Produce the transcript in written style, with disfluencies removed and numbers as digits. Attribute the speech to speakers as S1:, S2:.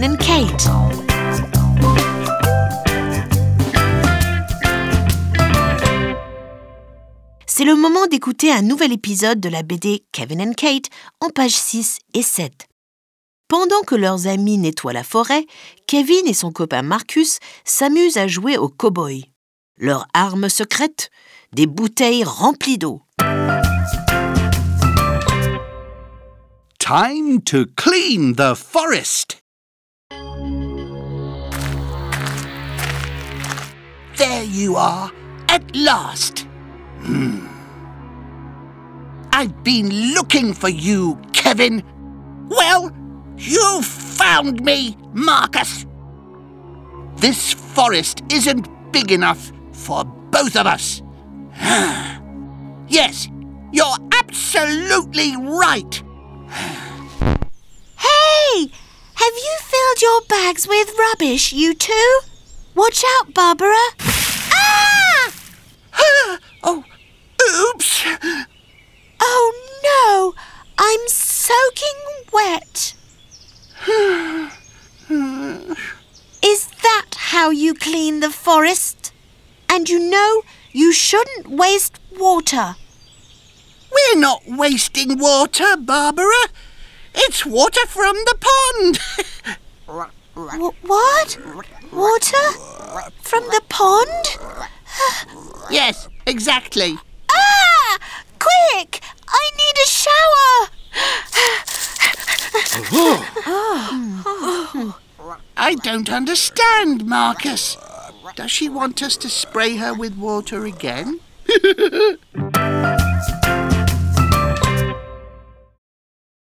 S1: Kevin and Kate. C'est le moment d'écouter un nouvel épisode de la BD Kevin and Kate en pages 6 et 7. Pendant que leurs amis nettoient la forêt, Kevin et son copain Marcus s'amusent à jouer au cow-boy. Leur arme secrète, des bouteilles remplies d'eau.
S2: Time to clean the forest. There you are, at last. I've been looking for you, Kevin. Well, you found me, Marcus. This forest isn't big enough for both of us. Yes, you're absolutely right.
S1: Hey! Have you filled your bags with rubbish, you two? Watch out, Barbara. Ah!
S2: Oh, oops.
S1: Oh no! I'm soaking wet. Is that how you clean the forest? And you know you shouldn't waste water.
S2: We're not wasting water, Barbara. It's water from the pond.
S1: What? Water? From the pond?
S2: Yes, exactly.
S1: Ah! Quick! I need a shower!
S2: I don't understand, Marcus. Does she want us to spray her with water again?